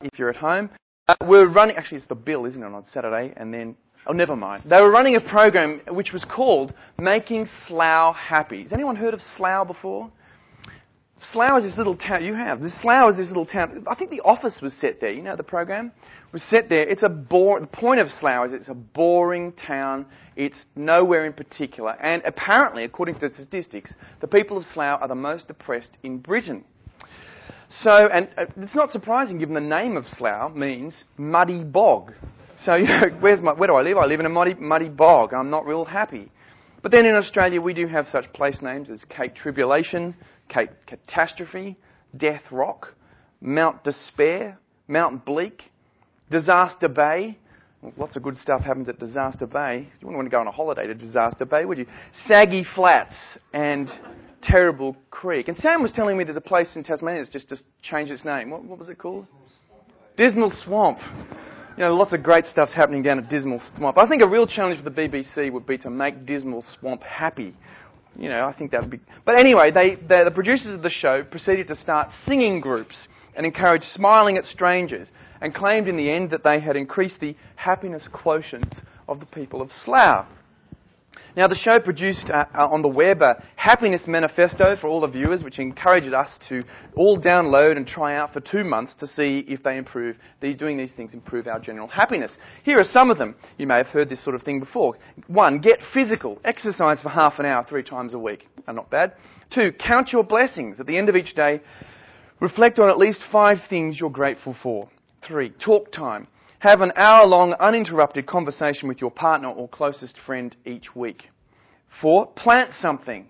if you're at home. We're running, actually it's the Bill, isn't it, on Saturday, and then, oh, never mind. They were running a program which was called Making Slough Happy. Has anyone heard of Slough before? Slough is this little town, you have. Slough is this little town, I think the office was set there, you know, the program was set there. The point of Slough is it's a boring town, it's nowhere in particular, and apparently, according to statistics, the people of Slough are the most depressed in Britain. So, and it's not surprising given the name of Slough means muddy bog. So, you know, where do I live? I live in a muddy bog. I'm not real happy. But then in Australia, we do have such place names as Cape Tribulation, Cape Catastrophe, Death Rock, Mount Despair, Mount Bleak, Disaster Bay. Well, lots of good stuff happens at Disaster Bay. You wouldn't want to go on a holiday to Disaster Bay, would you? Saggy Flats and Terrible Creek. And Sam was telling me there's a place in Tasmania that's just changed its name. What was it called? Dismal Swamp. You know, lots of great stuff's happening down at Dismal Swamp. I think a real challenge for the BBC would be to make Dismal Swamp happy. You know, I think that would be... But anyway, the producers of the show proceeded to start singing groups and encourage smiling at strangers, and claimed in the end that they had increased the happiness quotient of the people of Slough. Now, the show produced on the web a happiness manifesto for all the viewers, which encouraged us to all download and try out for 2 months to see if they improve. Doing these things improve our general happiness. Here are some of them. You may have heard this sort of thing before. 1, get physical. Exercise for half an hour 3 times a week. Not bad. 2, count your blessings. At the end of each day, reflect on at least 5 things you're grateful for. 3, talk time. Have an hour-long uninterrupted conversation with your partner or closest friend each week. 4, plant something.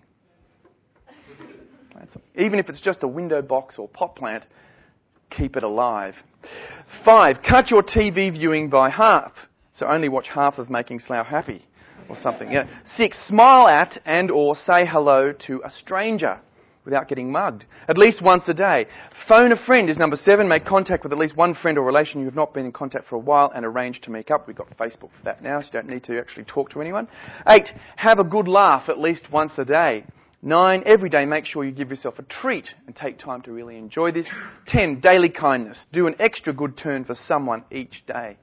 Even if it's just a window box or pot plant, keep it alive. 5, cut your TV viewing by half. So only watch half of Making Slough Happy or something. 6, smile at and or say hello to a stranger without getting mugged. At least once a day. Phone a friend is number 7. Make contact with at least one friend or relation you have not been in contact for a while and arrange to meet up. We've got Facebook for that now, so you don't need to actually talk to anyone. 8, have a good laugh at least once a day. 9, every day make sure you give yourself a treat and take time to really enjoy this. 10, daily kindness. Do an extra good turn for someone each day.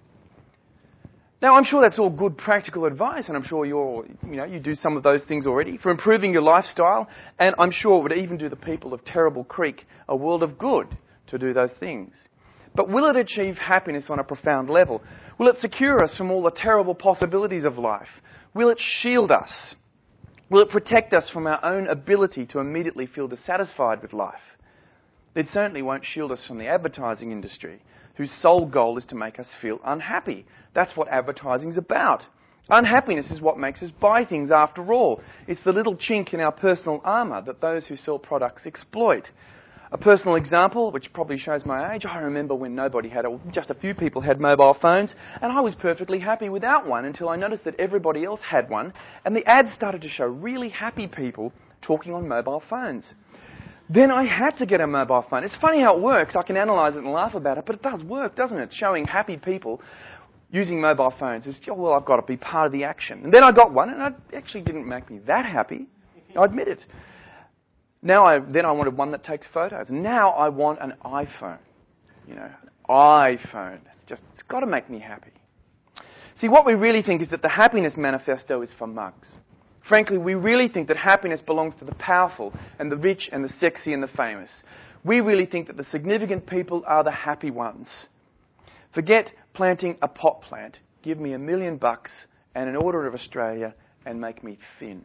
Now, I'm sure that's all good practical advice, and I'm sure you do some of those things already for improving your lifestyle, and I'm sure it would even do the people of Terrible Creek a world of good to do those things. But will it achieve happiness on a profound level? Will it secure us from all the terrible possibilities of life? Will it shield us? Will it protect us from our own ability to immediately feel dissatisfied with life? It certainly won't shield us from the advertising industry, whose sole goal is to make us feel unhappy. That's what advertising's about. Unhappiness is what makes us buy things after all. It's the little chink in our personal armour that those who sell products exploit. A personal example, which probably shows my age, I remember when just a few people had mobile phones, and I was perfectly happy without one until I noticed that everybody else had one, and the ads started to show really happy people talking on mobile phones. Then I had to get a mobile phone. It's funny how it works. I can analyse it and laugh about it, but it does work, doesn't it? Showing happy people using mobile phones is, well, I've got to be part of the action. And then I got one, and it actually didn't make me that happy. I admit it. Then I wanted one that takes photos. Now I want an iPhone. An iPhone. It's got to make me happy. See, what we really think is that the happiness manifesto is for mugs. Frankly, we really think that happiness belongs to the powerful and the rich and the sexy and the famous. We really think that the significant people are the happy ones. Forget planting a pot plant. Give me $1 million and an order of Australia and make me thin.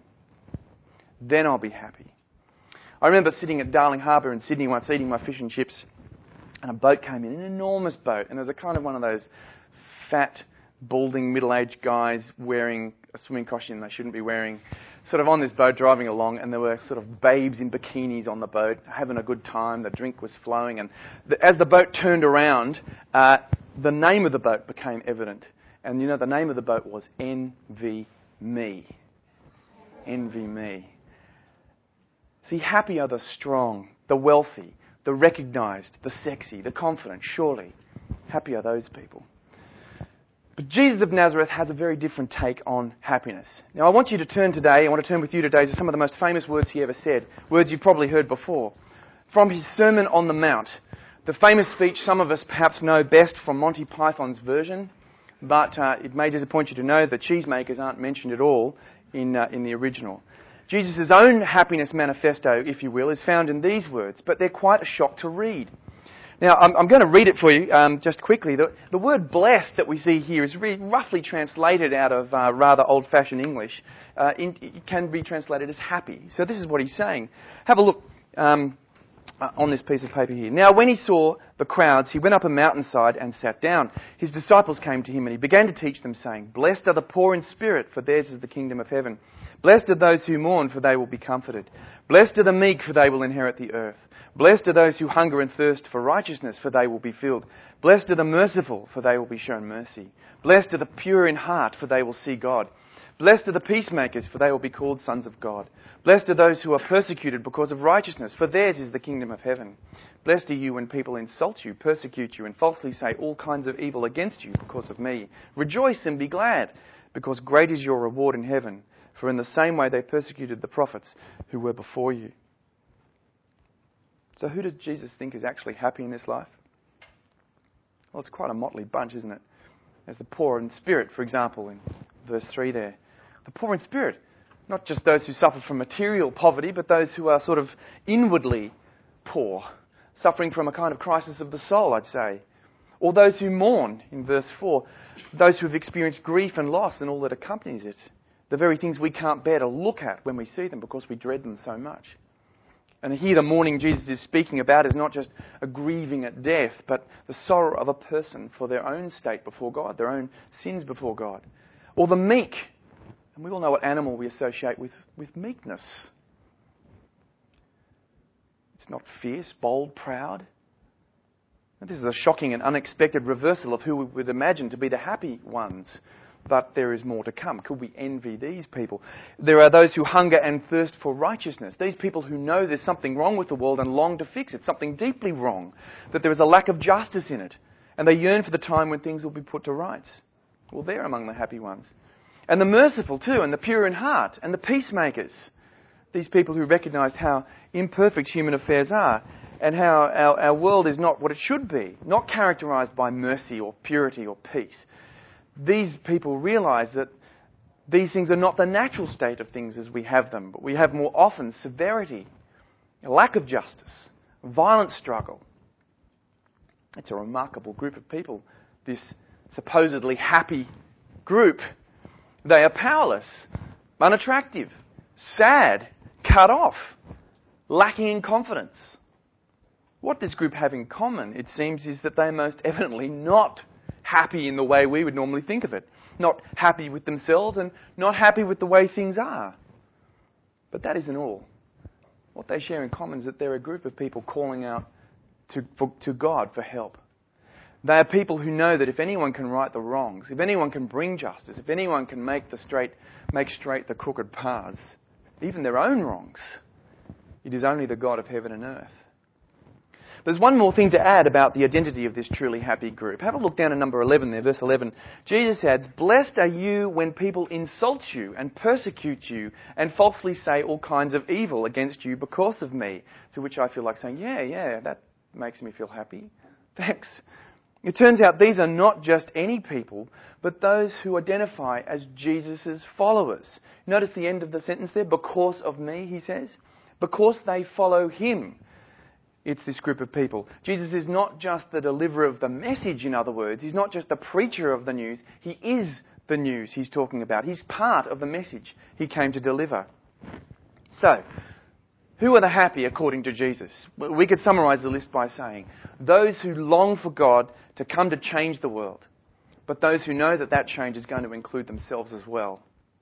Then I'll be happy. I remember sitting at Darling Harbour in Sydney once eating my fish and chips, and a boat came in, an enormous boat, and there was a kind of one of those fat, balding, middle-aged guys wearing a swimming costume they shouldn't be wearing, sort of on this boat driving along, and there were sort of babes in bikinis on the boat having a good time. The drink was flowing, and as the boat turned around, the name of the boat became evident. And the name of the boat was Envy Me. Envy Me. See, happy are the strong, the wealthy, the recognised, the sexy, the confident, surely. Happy are those people. But Jesus of Nazareth has a very different take on happiness. Now, I want to turn with you today to some of the most famous words he ever said, words you've probably heard before. From his Sermon on the Mount, The famous speech some of us perhaps know best from Monty Python's version, but it may disappoint you to know that cheesemakers aren't mentioned at all in the original. Jesus' own happiness manifesto, if you will, is found in these words, but they're quite a shock to read. Now, I'm going to read it for you just quickly. The word blessed that we see here is really roughly translated out of rather old-fashioned English. It can be translated as happy. So this is what he's saying. Have a look on this piece of paper here. Now, when he saw the crowds, he went up a mountainside and sat down. His disciples came to him and he began to teach them, saying, "Blessed are the poor in spirit, for theirs is the kingdom of heaven. Blessed are those who mourn, for they will be comforted. Blessed are the meek, for they will inherit the earth. Blessed are those who hunger and thirst for righteousness, for they will be filled. Blessed are the merciful, for they will be shown mercy. Blessed are the pure in heart, for they will see God. Blessed are the peacemakers, for they will be called sons of God. Blessed are those who are persecuted because of righteousness, for theirs is the kingdom of heaven. Blessed are you when people insult you, persecute you, and falsely say all kinds of evil against you because of me. Rejoice and be glad, because great is your reward in heaven. For in the same way they persecuted the prophets who were before you." So who does Jesus think is actually happy in this life? Well, it's quite a motley bunch, isn't it? There's the poor in spirit, for example, in verse 3 there. The poor in spirit, not just those who suffer from material poverty, but those who are sort of inwardly poor, suffering from a kind of crisis of the soul, I'd say. Or those who mourn, in verse 4, those who have experienced grief and loss and all that accompanies it. The very things we can't bear to look at when we see them because we dread them so much. And here the mourning Jesus is speaking about is not just a grieving at death, but the sorrow of a person for their own state before God, their own sins before God. Or the meek. And we all know what animal we associate with meekness. It's not fierce, bold, proud. And this is a shocking and unexpected reversal of who we would imagine to be the happy ones. But there is more to come. Could we envy these people? There are those who hunger and thirst for righteousness. These people who know there's something wrong with the world and long to fix it, something deeply wrong, that there is a lack of justice in it. And they yearn for the time when things will be put to rights. Well, they're among the happy ones. And the merciful too, and the pure in heart, and the peacemakers. These people who recognise how imperfect human affairs are, and how our world is not what it should be, not characterised by mercy or purity or peace. These people realise that these things are not the natural state of things as we have them, but we have more often severity, a lack of justice, violent struggle. It's a remarkable group of people, this supposedly happy group. They are powerless, unattractive, sad, cut off, lacking in confidence. What this group have in common, it seems, is that they're most evidently not happy in the way we would normally think of it. Not happy with themselves and not happy with the way things are. But that isn't all. What they share in common is that they're a group of people calling out to God for help. They are people who know that if anyone can right the wrongs, if anyone can bring justice, if anyone can make straight the crooked paths, even their own wrongs, it is only the God of heaven and earth. There's one more thing to add about the identity of this truly happy group. Have a look down at number 11 there, verse 11. Jesus adds, "Blessed are you when people insult you and persecute you and falsely say all kinds of evil against you because of me." To which I feel like saying, yeah, that makes me feel happy. Thanks. It turns out these are not just any people, but those who identify as Jesus' followers. Notice the end of the sentence there, "because of me," he says. Because they follow him. It's this group of people. Jesus is not just the deliverer of the message, in other words. He's not just the preacher of the news. He is the news he's talking about. He's part of the message he came to deliver. So, who are the happy according to Jesus? We could summarise the list by saying, those who long for God to come to change the world, but those who know that that change is going to include themselves as well.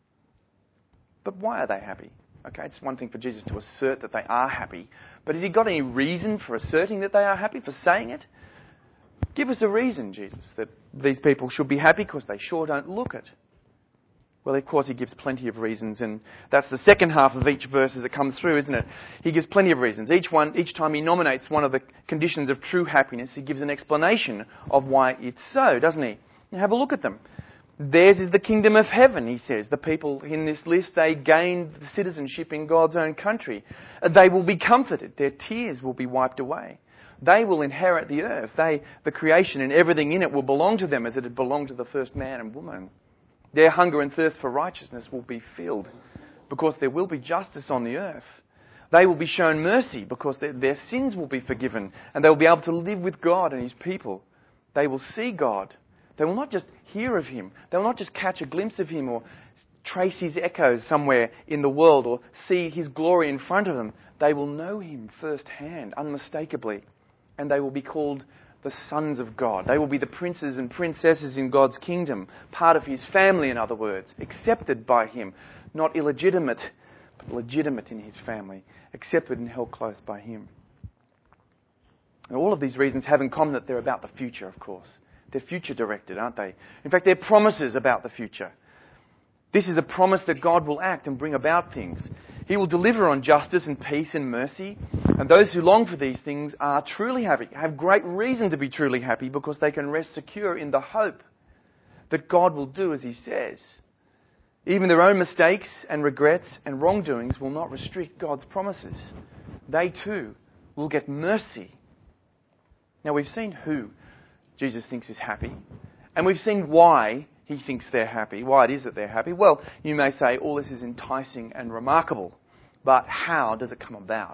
But why are they happy? Okay, it's one thing for Jesus to assert that they are happy, but has he got any reason for asserting that they are happy, for saying it? Give us a reason, Jesus, that these people should be happy, because they sure don't look it. Well, of course, he gives plenty of reasons, and that's the second half of each verse as it comes through, isn't it? He gives plenty of reasons. Each time he nominates one of the conditions of true happiness, he gives an explanation of why it's so, doesn't he? Now have a look at them. Theirs is the kingdom of heaven, he says. The people in this list, they gained citizenship in God's own country. They will be comforted. Their tears will be wiped away. They will inherit the earth. The creation and everything in it will belong to them as it had belonged to the first man and woman. Their hunger and thirst for righteousness will be filled because there will be justice on the earth. They will be shown mercy because their sins will be forgiven and they will be able to live with God and His people. They will see God. They will not just hear of Him. They will not just catch a glimpse of Him or trace His echoes somewhere in the world or see His glory in front of them. They will know Him firsthand, unmistakably. And they will be called the sons of God. They will be the princes and princesses in God's kingdom, part of His family, in other words, accepted by Him, not illegitimate, but legitimate in His family, accepted and held close by Him. And all of these reasons have in common that they're about the future, of course. They're future-directed, aren't they? In fact, they're promises about the future. This is a promise that God will act and bring about things. He will deliver on justice and peace and mercy. And those who long for these things are truly happy, have great reason to be truly happy because they can rest secure in the hope that God will do as He says. Even their own mistakes and regrets and wrongdoings will not restrict God's promises. They too will get mercy. Now we've seen who Jesus thinks is happy, and we've seen why He thinks they're happy, why it is that they're happy. Well, you may say all this is enticing and remarkable, but how does it come about?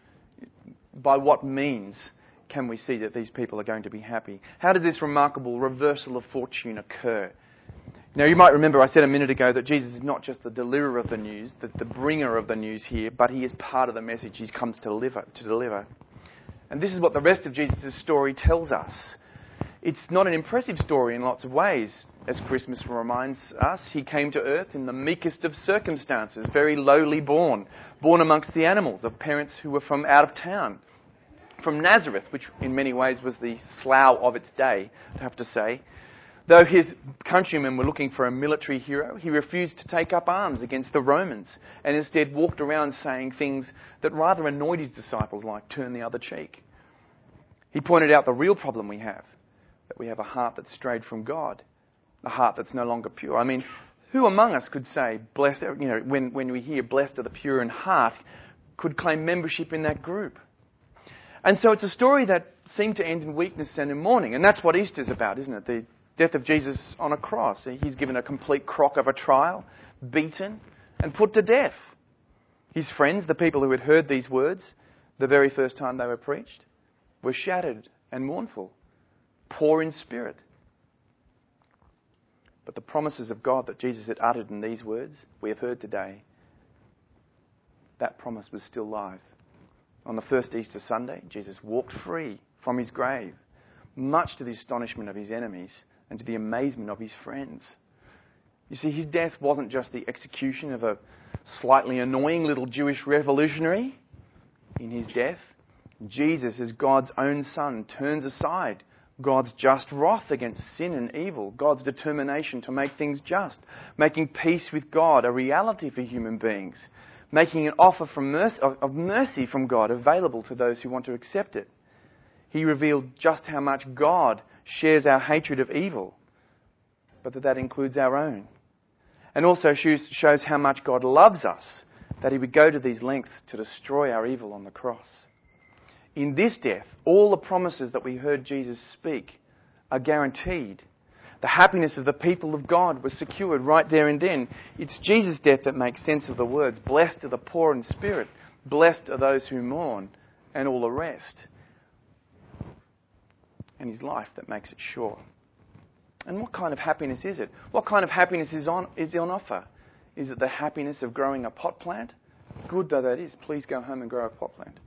By what means can we see that these people are going to be happy? How does this remarkable reversal of fortune occur? Now, you might remember I said a minute ago that Jesus is not just the deliverer of the news, the bringer of the news here, but He is part of the message He comes to deliver. And this is what the rest of Jesus' story tells us. It's not an impressive story in lots of ways. As Christmas reminds us, He came to earth in the meekest of circumstances, very lowly born amongst the animals of parents who were from out of town, from Nazareth, which in many ways was the Slough of its day, I have to say. Though His countrymen were looking for a military hero, He refused to take up arms against the Romans and instead walked around saying things that rather annoyed His disciples, like turn the other cheek. He pointed out the real problem we have, that we have a heart that's strayed from God, a heart that's no longer pure. I mean, who among us could say, blessed, when we hear blessed are the pure in heart, could claim membership in that group? And so it's a story that seemed to end in weakness and in mourning. And that's what Easter's about, isn't it? The death of Jesus on a cross. He's given a complete crock of a trial, beaten and put to death. His friends, the people who had heard these words the very first time they were preached, were shattered and mournful, poor in spirit. But the promises of God that Jesus had uttered in these words we have heard today, that promise was still live. On the first Easter Sunday, Jesus walked free from His grave, much to the astonishment of His enemies and to the amazement of His friends. You see, His death wasn't just the execution of a slightly annoying little Jewish revolutionary. In His death, Jesus, as God's own Son, turns aside God's just wrath against sin and evil, God's determination to make things just, making peace with God a reality for human beings, making an offer of mercy from God available to those who want to accept it. He revealed just how much God shares our hatred of evil, but that includes our own. And also shows how much God loves us, that He would go to these lengths to destroy our evil on the cross. In this death, all the promises that we heard Jesus speak are guaranteed. The happiness of the people of God was secured right there and then. It's Jesus' death that makes sense of the words, blessed are the poor in spirit, blessed are those who mourn, and all the rest. And His life that makes it sure. And what kind of happiness is it? What kind of happiness is on offer? Is it the happiness of growing a pot plant? Good though that is, please go home and grow a pot plant.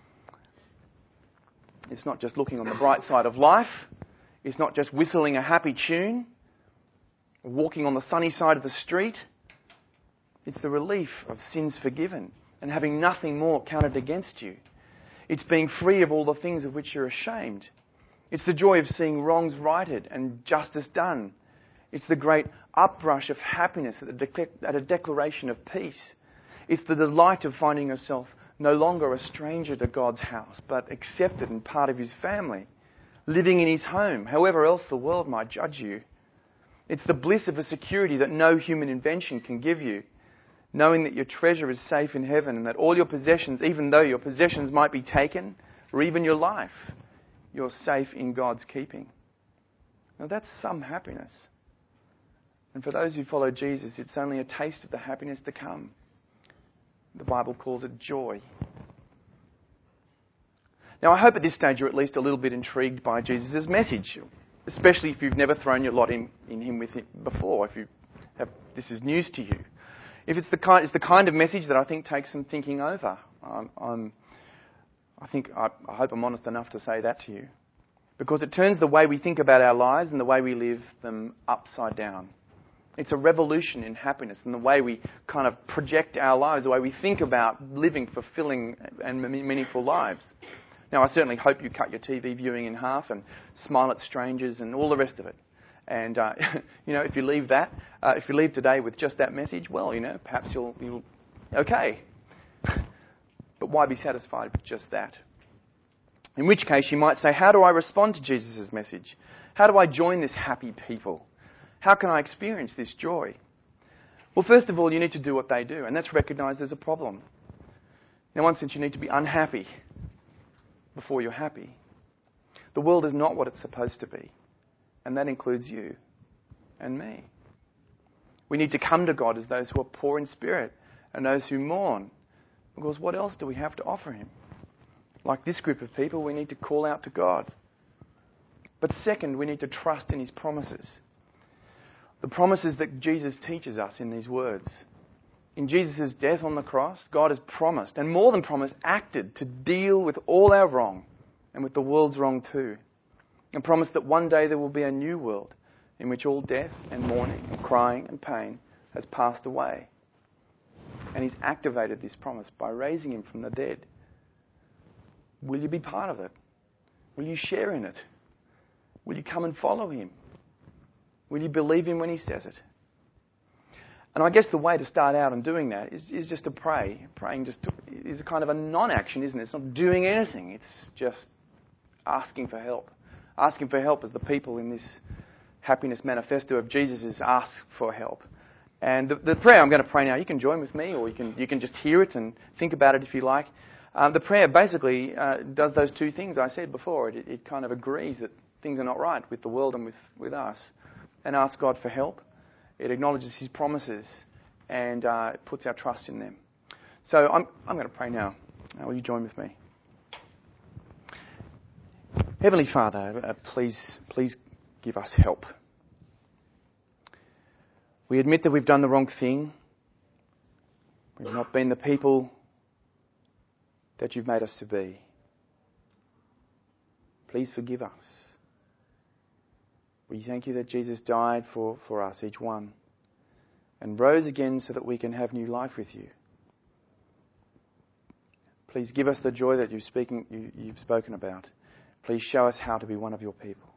It's not just looking on the bright side of life. It's not just whistling a happy tune, or walking on the sunny side of the street. It's the relief of sins forgiven and having nothing more counted against you. It's being free of all the things of which you're ashamed. It's the joy of seeing wrongs righted and justice done. It's the great uprush of happiness at a declaration of peace. It's the delight of finding yourself no longer a stranger to God's house, but accepted and part of His family, living in His home, however else the world might judge you. It's the bliss of a security that no human invention can give you, knowing that your treasure is safe in heaven and that all your possessions, even though your possessions might be taken, or even your life, you're safe in God's keeping. Now that's some happiness. And for those who follow Jesus, it's only a taste of the happiness to come. The Bible calls it joy. Now I hope at this stage you're at least a little bit intrigued by Jesus' message, especially if you've never thrown your lot in him with him before, if this is news to you. If it's the kind of message that I think takes some thinking over. I hope I'm honest enough to say that to you. Because it turns the way we think about our lives and the way we live them upside down. It's a revolution in happiness and the way we kind of project our lives, the way we think about living fulfilling and meaningful lives. Now, I certainly hope you cut your TV viewing in half and smile at strangers and all the rest of it. And, if you leave today with just that message, well, perhaps you'll okay. But why be satisfied with just that? In which case, you might say, how do I respond to Jesus' message? How do I join this happy people? How can I experience this joy? Well, first of all, you need to do what they do, and that's recognised as a problem. In one sense, you need to be unhappy before you're happy. The world is not what it's supposed to be, and that includes you and me. We need to come to God as those who are poor in spirit and those who mourn, because what else do we have to offer him? Like this group of people, we need to call out to God. But second, we need to trust in his promises. The promises that Jesus teaches us in these words. In Jesus' death on the cross, God has promised, and more than promised, acted to deal with all our wrong and with the world's wrong too. And promised that one day there will be a new world in which all death and mourning and crying and pain has passed away. And he's activated this promise by raising him from the dead. Will you be part of it? Will you share in it? Will you come and follow him? Will you believe him when he says it? And I guess the way to start out in doing that is just to pray. Praying is a kind of a non-action, isn't it? It's not doing anything. It's just asking for help. Asking for help as the people in this happiness manifesto of Jesus is ask for help. And the prayer I'm going to pray now, you can join with me or you can just hear it and think about it if you like. The prayer basically does those two things I said before. It kind of agrees that things are not right with the world and with us, and asks God for help. It acknowledges his promises and it puts our trust in them. So I'm going to pray now. Will you join with me? Heavenly Father, please give us help. We admit that we've done the wrong thing. We've not been the people that you've made us to be. Please forgive us. We thank you that Jesus died for us, each one, and rose again so that we can have new life with you. Please give us the joy that you've spoken about. Please show us how to be one of your people.